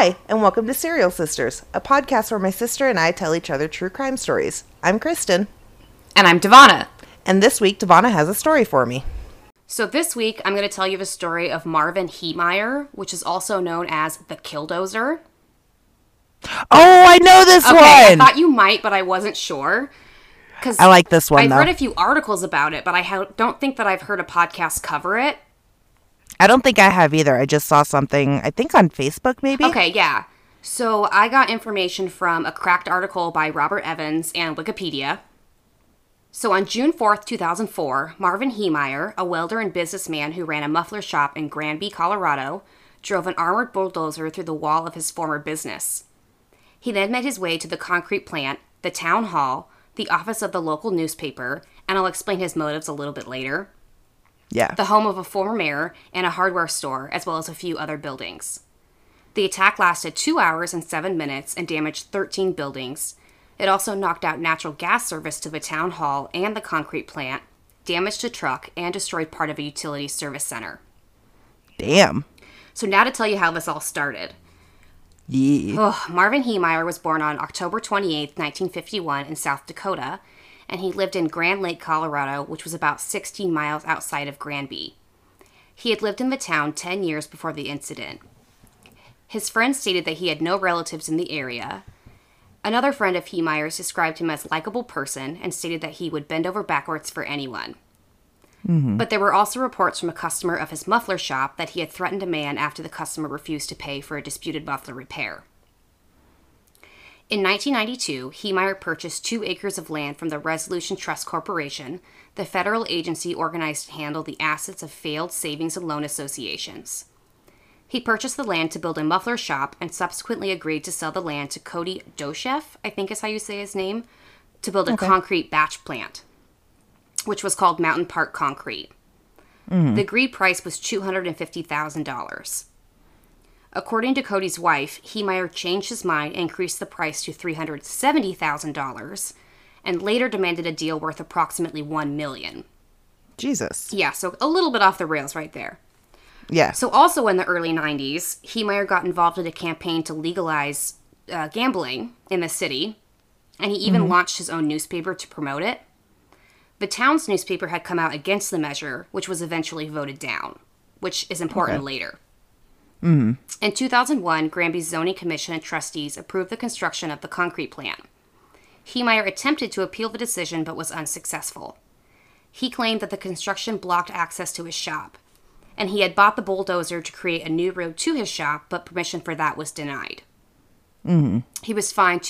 Hi, and welcome to Serial Sisters, a podcast where my sister and I tell each other true crime stories. I'm Kristen. And I'm Devana. And this week, Devana has a story for me. So this week, I'm going to tell you the story of Marvin Heemeyer, which is also known as the Killdozer. Oh, I know this one! I thought you might, but I wasn't sure. I like this one, though. I've read a few articles about it, but I don't think that I've heard a podcast cover it. I don't think I have either. I just saw something, I think on Facebook, maybe? Okay, yeah. So I got information from a cracked article by Robert Evans and Wikipedia. So on June 4th, 2004, Marvin Heemeyer, a welder and businessman who ran a muffler shop in Granby, Colorado, drove an armored bulldozer through the wall of his former business. He then made his way to the concrete plant, the town hall, the office of the local newspaper, and I'll explain his motives a little bit later. Yeah. The home of a former mayor and a hardware store, as well as a few other buildings. The attack lasted 2 hours and 7 minutes and damaged 13 buildings. It also knocked out natural gas service to the town hall and the concrete plant, damaged a truck, and destroyed part of a utility service center. Damn. So now to tell you how this all started. Yeah. Marvin Heemeyer was born on October 28, 1951 in South Dakota, and he lived in Grand Lake, Colorado, which was about 16 miles outside of Granby. He had lived in the town 10 years before the incident. His friends stated that he had no relatives in the area. Another friend of Heemeyer's described him as a likable person and stated that he would bend over backwards for anyone. Mm-hmm. But there were also reports from a customer of his muffler shop that he had threatened a man after the customer refused to pay for a disputed muffler repair. In 1992, Heemeyer purchased 2 acres of land from the Resolution Trust Corporation, the federal agency organized to handle the assets of failed savings and loan associations. He purchased the land to build a muffler shop and subsequently agreed to sell the land to Cody Dosheff, I think is how you say his name, to build a concrete batch plant, which was called Mountain Park Concrete. The agreed price was $250,000. According to Cody's wife, Heemeyer changed his mind and increased the price to $370,000 and later demanded a deal worth approximately $1 million. Jesus. Yeah, so a little bit off the rails right there. Yeah. So also in the early 90s, Heemeyer got involved in a campaign to legalize gambling in the city, and he even launched his own newspaper to promote it. The town's newspaper had come out against the measure, which was eventually voted down, which is important later. In 2001, Granby's Zoning Commission and trustees approved the construction of the concrete plant. Heemeyer attempted to appeal the decision but was unsuccessful. He claimed that the construction blocked access to his shop, and he had bought the bulldozer to create a new road to his shop, but permission for that was denied. He was fined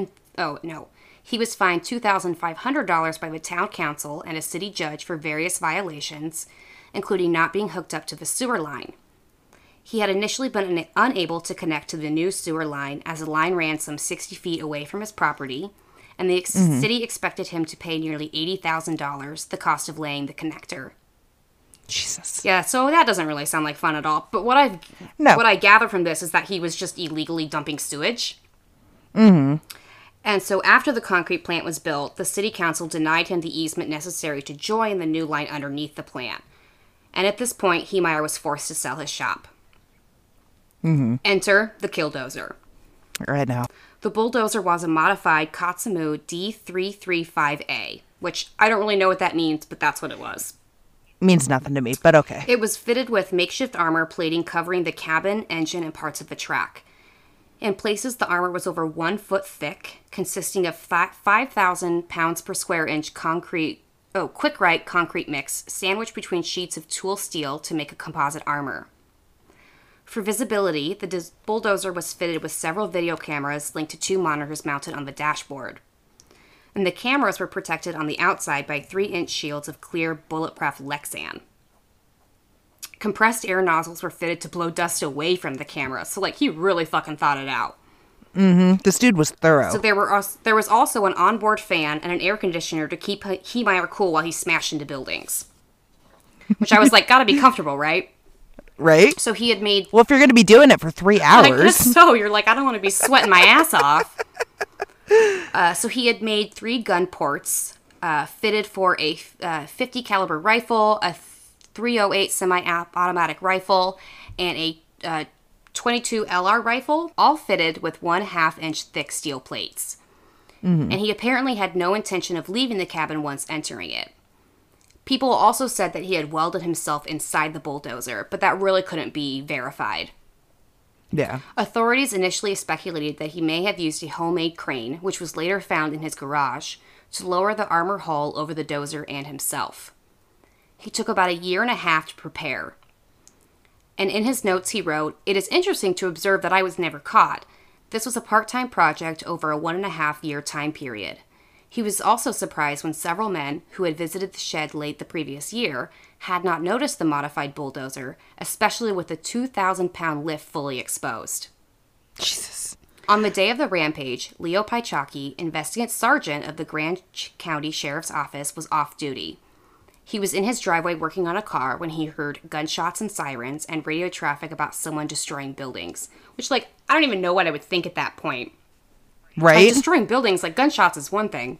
$2,500 by the town council and a city judge for various violations, including not being hooked up to the sewer line. He had initially been unable to connect to the new sewer line as the line ran some 60 feet away from his property, and the city expected him to pay nearly $80,000, the cost of laying the connector. Jesus. Yeah, so that doesn't really sound like fun at all. But what I gather from this is that he was just illegally dumping sewage. And so after the concrete plant was built, the city council denied him the easement necessary to join the new line underneath the plant. And at this point, Heemeyer was forced to sell his shop. Enter the Killdozer. Right now. The bulldozer was a modified Katsumu D335A, which I don't really know what that means, but that's what it was. Means nothing to me, but okay. It was fitted with makeshift armor plating covering the cabin, engine, and parts of the track. In places, the armor was over 1 foot thick, consisting of 5,000 pounds per square inch Quick-Rite concrete mix, sandwiched between sheets of tool steel to make a composite armor. For visibility, the bulldozer was fitted with several video cameras linked to 2 monitors mounted on the dashboard. And the cameras were protected on the outside by 3-inch shields of clear, bulletproof Lexan. Compressed air nozzles were fitted to blow dust away from the camera, so, he really fucking thought it out. This dude was thorough. So there was also an onboard fan and an air conditioner to keep Heemeyer cool while he smashed into buildings. Which I was like, gotta be comfortable, right? Right? So he had made... Well, if you're going to be doing it for 3 hours... I guess so. You're like, I don't want to be sweating my ass off. So he had made 3 gun ports fitted for a 50 caliber rifle, a .308 semi-automatic rifle, and a .22 LR rifle, all fitted with 1/2-inch thick steel plates. And he apparently had no intention of leaving the cabin once entering it. People also said that he had welded himself inside the bulldozer, but that really couldn't be verified. Yeah. Authorities initially speculated that he may have used a homemade crane, which was later found in his garage, to lower the armor hull over the dozer and himself. He took about 1.5 years to prepare. And in his notes he wrote, "It is interesting to observe that I was never caught. This was a part-time project over a 1.5-year time period." He was also surprised when several men who had visited the shed late the previous year had not noticed the modified bulldozer, especially with the 2,000-pound lift fully exposed. Jesus. On the day of the rampage, Leo Piechocki, investigative sergeant of the Grand County Sheriff's Office, was off duty. He was in his driveway working on a car when he heard gunshots and sirens and radio traffic about someone destroying buildings. Which, I don't even know what I would think at that point. Right? Destroying buildings, gunshots is one thing.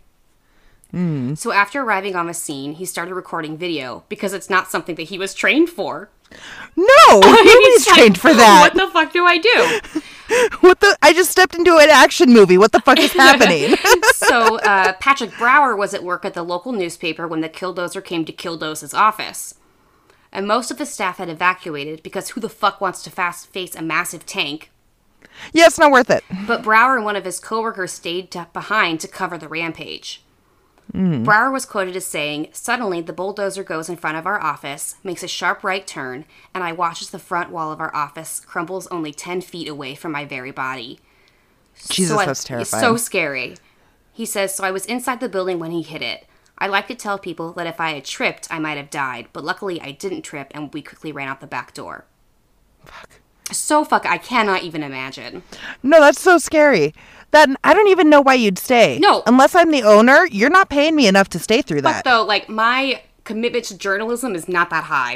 So after arriving on the scene, he started recording video because it's not something that he was trained for. No! Nobody's trained for that. What the fuck do I do? I just stepped into an action movie. What the fuck is happening? So Patrick Brower was at work at the local newspaper when the killdozer came to killdoze his office. And most of the staff had evacuated because who the fuck wants to face a massive tank? Yeah, it's not worth it. But Brower and one of his coworkers stayed behind to cover the rampage. Brower was quoted as saying, "Suddenly, the bulldozer goes in front of our office, makes a sharp right turn, and I watch as the front wall of our office crumbles only 10 feet away from my very body." Jesus, that's terrifying. So scary. He says, "So I was inside the building when he hit it. I like to tell people that if I had tripped, I might have died, but luckily I didn't trip, and we quickly ran out the back door." Fuck. I cannot even imagine. No, that's so scary. That I don't even know why you'd stay. No. Unless I'm the owner, you're not paying me enough to stay through that. But though, my commitment to journalism is not that high.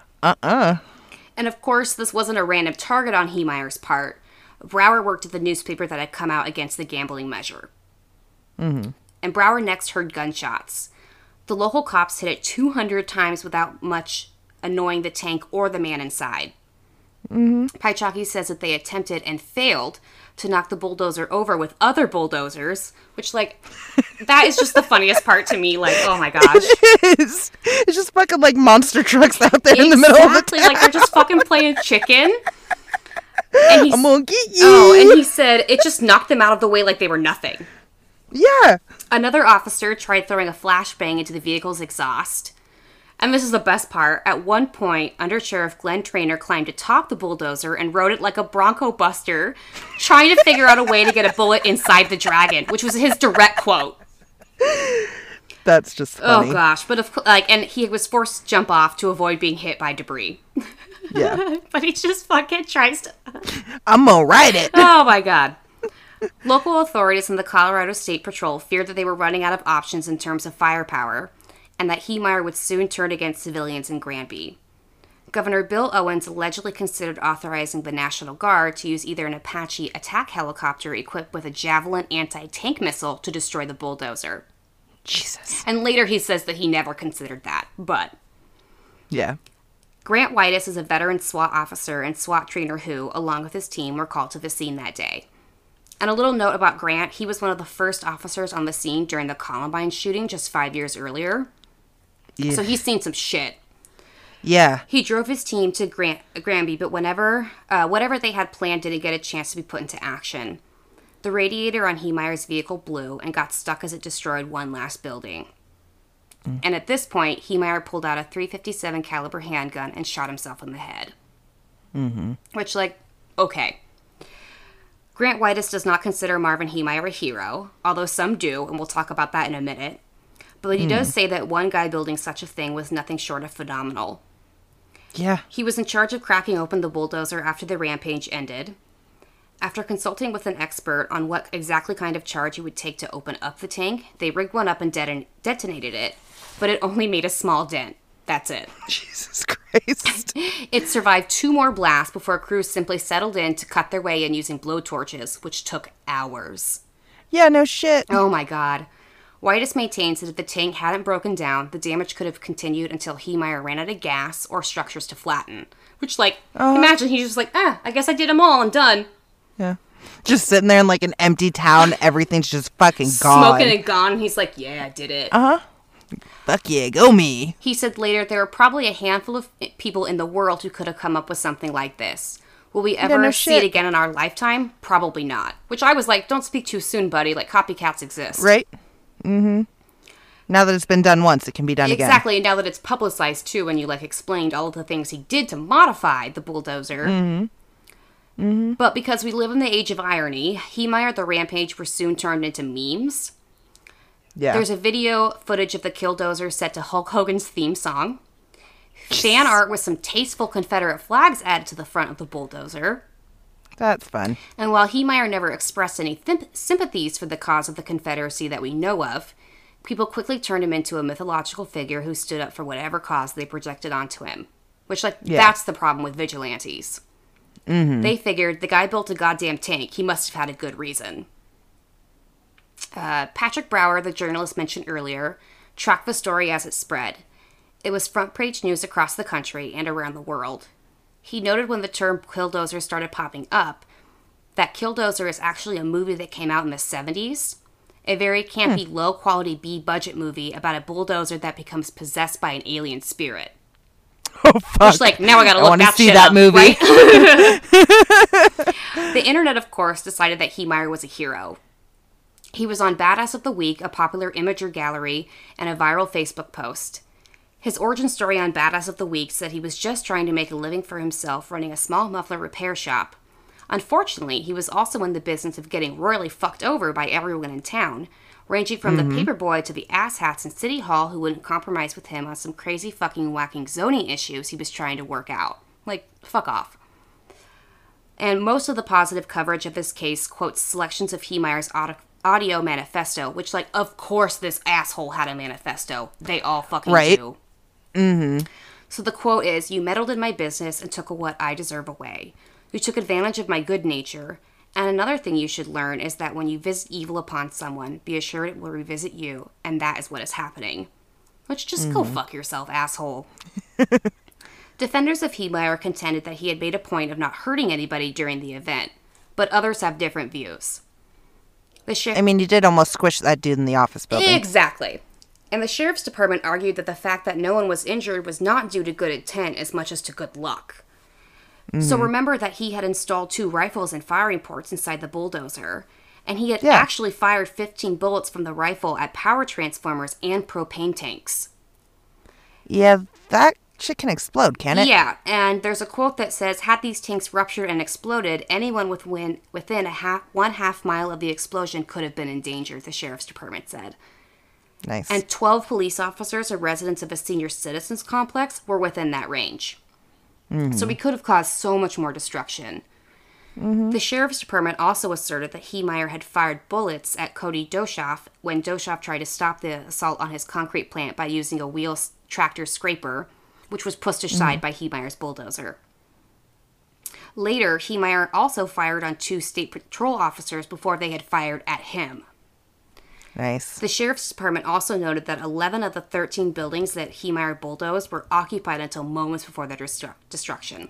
And of course, this wasn't a random target on Heemeyer's part. Brower worked at the newspaper that had come out against the gambling measure. And Brower next heard gunshots. The local cops hit it 200 times without much annoying the tank or the man inside. Piechocki says that they attempted and failed to knock the bulldozer over with other bulldozers, which, that is just the funniest part to me. Oh my gosh. It is. It's just fucking monster trucks out there in the middle of the town. They're just fucking playing chicken. And I'm gonna get you. Oh, and he said it just knocked them out of the way like they were nothing. Yeah. Another officer tried throwing a flashbang into the vehicle's exhaust. And this is the best part. At one point, Under Sheriff Glenn Traynor climbed atop the bulldozer and rode it like a Bronco Buster, trying to figure out a way to get a bullet inside the Dragon, which was his direct quote. That's just funny. Oh gosh, but and he was forced to jump off to avoid being hit by debris. Yeah. But he just fucking tries to... I'm gonna ride it. Oh my god. Local authorities and the Colorado State Patrol feared that they were running out of options in terms of firepower, and that Heemeyer would soon turn against civilians in Granby. Governor Bill Owens allegedly considered authorizing the National Guard to use either an Apache attack helicopter equipped with a Javelin anti-tank missile to destroy the bulldozer. Jesus. And later he says that he never considered that, but... Yeah. Grant Whitus is a veteran SWAT officer and SWAT trainer who, along with his team, were called to the scene that day. And a little note about Grant, he was one of the first officers on the scene during the Columbine shooting just 5 years earlier. Yeah. So he's seen some shit. Yeah. He drove his team to Granby, but whatever they had planned didn't get a chance to be put into action. The radiator on Heemeyer's vehicle blew and got stuck as it destroyed one last building. And at this point, Heemeyer pulled out a .357 caliber handgun and shot himself in the head. Which, okay. Grant Whitus does not consider Marvin Heemeyer a hero, although some do, and we'll talk about that in a minute. But he does say that one guy building such a thing was nothing short of phenomenal. Yeah. He was in charge of cracking open the bulldozer after the rampage ended. After consulting with an expert on what exactly kind of charge it would take to open up the tank, they rigged one up and detonated it, but it only made a small dent. That's it. Jesus Christ. It survived 2 more blasts before crews simply settled in to cut their way in using blowtorches, which took hours. Yeah, no shit. Oh my god. Whitus maintains that if the tank hadn't broken down, the damage could have continued until Heemeyer ran out of gas or structures to flatten, Which, like, imagine he's just like, I guess I did them all. I'm done. Yeah. Just sitting there in like an empty town. Everything's just fucking gone. Smoking and gone. And he's like, yeah, I did it. Fuck yeah, go me. He said later there were probably a handful of people in the world who could have come up with something like this. Will we ever see it again in our lifetime? Probably not. Which I was like, don't speak too soon, buddy. Like, copycats exist. Right? Mm-hmm. Now that it's been done once, it can be done again. Exactly. And now that it's publicized, too, and you, like, explained all of the things he did to modify the bulldozer. Mm-hmm. Mm-hmm. But because we live in the age of irony, Heemeyer the Rampage were soon turned into memes. Yeah. There's a video footage of the Killdozer set to Hulk Hogan's theme song. Fan art with some tasteful Confederate flags added to the front of the bulldozer. That's fun. And while Heemeyer never expressed any sympathies for the cause of the Confederacy that we know of, people quickly turned him into a mythological figure who stood up for whatever cause they projected onto him. Which, like, that's the problem with vigilantes. Mm-hmm. They figured the guy built a goddamn tank. He must have had a good reason. Patrick Brower, the journalist mentioned earlier, tracked the story as it spread. It was front-page news across the country and around the world. He noted when the term Killdozer started popping up, that Killdozer is actually a movie that came out in the 70s. A very campy, low-quality B-budget movie about a bulldozer that becomes possessed by an alien spirit. Oh, fuck. Which, like, now I gotta look that shit that up, movie. Right? The internet, of course, decided that Heemeyer was a hero. He was on Badass of the Week, a popular imager gallery, and a viral Facebook post. His origin story on Badass of the Week said he was just trying to make a living for himself running a small muffler repair shop. Unfortunately, he was also in the business of getting royally fucked over by everyone in town, ranging from the paperboy to the asshats in City Hall who wouldn't compromise with him on some crazy fucking whacking zoning issues he was trying to work out. Like, fuck off. And most of the positive coverage of this case quotes selections of Heemeyer's audio manifesto, which, like, of course this asshole had a manifesto. They all fucking do. Mm-hmm. So the quote is, "You meddled in my business and took what I deserve away. You took advantage of my good nature. And another thing you should learn is that when you visit evil upon someone, be assured it will revisit you, and that is what is happening." Which, just go fuck yourself, asshole. Defenders of Heemeyer contended that he had made a point of not hurting anybody during the event, but others have different views. I mean, you did almost squish that dude in the office building. Exactly. And the sheriff's department argued that the fact that no one was injured was not due to good intent as much as to good luck. So remember that he had installed 2 rifles and firing ports inside the bulldozer, and he had actually fired 15 bullets from the rifle at power transformers and propane tanks. Yeah, that shit can explode, can it? Yeah, and there's a quote that says, "Had these tanks ruptured and exploded, anyone within one half mile of the explosion could have been in danger," the sheriff's department said. Nice. And 12 police officers or residents of a senior citizens complex were within that range. So we could have caused so much more destruction. The sheriff's department also asserted that Heemeyer had fired bullets at Cody Doshoff when Doshoff tried to stop the assault on his concrete plant by using a wheel tractor scraper, which was pushed aside by Heemeyer's bulldozer. Later, Heemeyer also fired on 2 state patrol officers before they had fired at him. Nice. The sheriff's department also noted that 11 of the 13 buildings that Heemeyer bulldozed were occupied until moments before their destruction.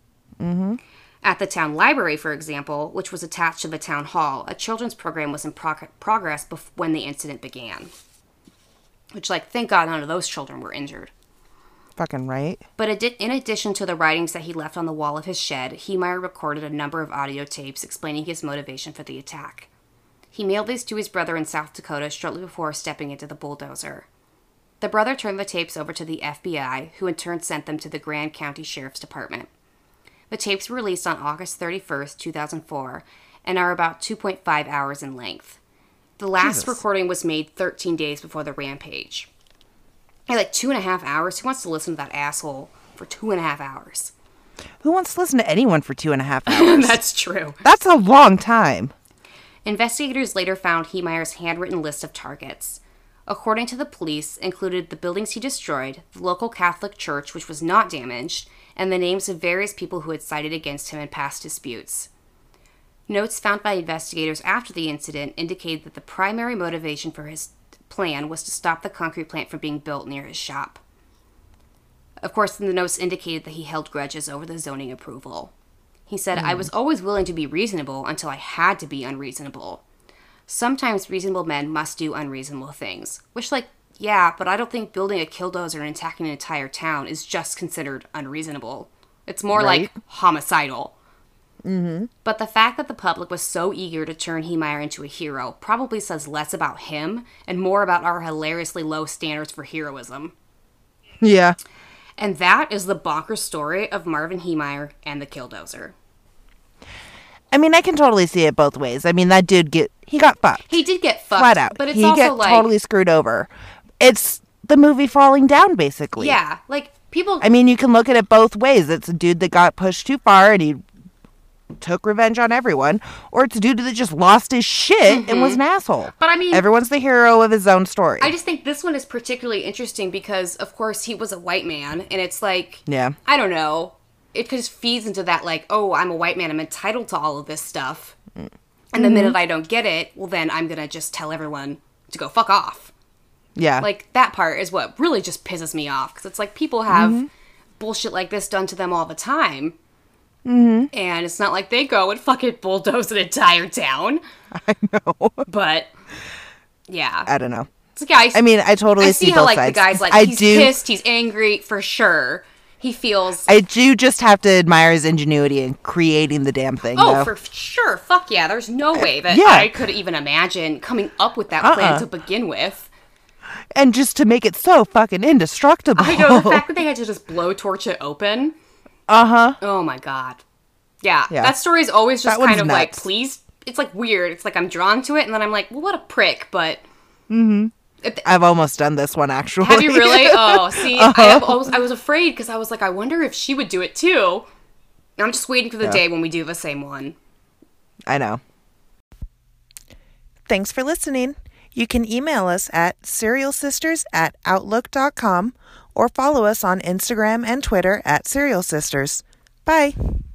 At the town library, for example, which was attached to the town hall, a children's program was in progress when the incident began. Which, like, thank God none of those children were injured. Fucking right. But in addition to the writings that he left on the wall of his shed, Heemeyer recorded a number of audio tapes explaining his motivation for the attack. He mailed these to his brother in South Dakota shortly before stepping into the bulldozer. The brother turned the tapes over to the FBI, who in turn sent them to the Grand County Sheriff's Department. The tapes were released on August 31st, 2004, and are about 2.5 hours in length. The last recording was made 13 days before the rampage. Hey, like 2.5 hours? Who wants to listen to that asshole for 2.5 hours? Who wants to listen to anyone for 2.5 hours? That's true. That's a long time. Investigators later found Heemeyer's handwritten list of targets. According to the police, included the buildings he destroyed, the local Catholic church, which was not damaged, and the names of various people who had sided against him in past disputes. Notes found by investigators after the incident indicated that the primary motivation for his plan was to stop the concrete plant from being built near his shop. Of course, the notes indicated that he held grudges over the zoning approval. He said, I was always willing to be reasonable until I had to be unreasonable. Sometimes reasonable men must do unreasonable things. Which, like, yeah, but I don't think building a killdozer and attacking an entire town is just considered unreasonable. It's more like homicidal. Mm-hmm. But the fact that the public was so eager to turn Heemeyer into a hero probably says less about him and more about our hilariously low standards for heroism. Yeah. And that is the bonkers story of Marvin Heemeyer and the killdozer. I mean, I can totally see it both ways. I mean, that dude he got fucked. He did get fucked. Flat out. But it's he also got like... totally screwed over. It's the movie Falling Down, basically. Yeah, like, people... I mean, you can look at it both ways. It's a dude that got pushed too far and he took revenge on everyone. Or it's a dude that just lost his shit and was an asshole. But I mean... Everyone's the hero of his own story. I just think this one is particularly interesting because, of course, he was a white man. And it's like... Yeah. I don't know. It just feeds into that, like, oh, I'm a white man. I'm entitled to all of this stuff. And the minute I don't get it, well, then I'm going to just tell everyone to go fuck off. Yeah. Like, that part is what really just pisses me off. Because it's like people have bullshit like this done to them all the time. Mm-hmm. And it's not like they go and fucking bulldoze an entire town. I know. But, yeah. I don't know. It's like, yeah, I mean, I totally see see how, both like, sides. the guy's like, he's pissed, he's angry, for sure. He feels... I do just have to admire his ingenuity in creating the damn thing, Oh, though. for sure. Fuck yeah. There's no way that Yeah. I could even imagine coming up with that plan to begin with. And just to make it so fucking indestructible. I know, the fact that they had to just blowtorch it open. Uh-huh. Oh my god. Yeah. Yeah. That story is always just That kind of one's like, nuts. please. It's like weird. It's like I'm drawn to it, and then I'm like, well, what a prick, but... I've almost done this one, actually. Have you really? Oh, see, I was afraid because I was like, I wonder if she would do it too. I'm just waiting for the day when we do the same one. I know. Thanks for listening. You can email us at serialsisters@outlook.com or follow us on Instagram and Twitter @serialsisters. Bye.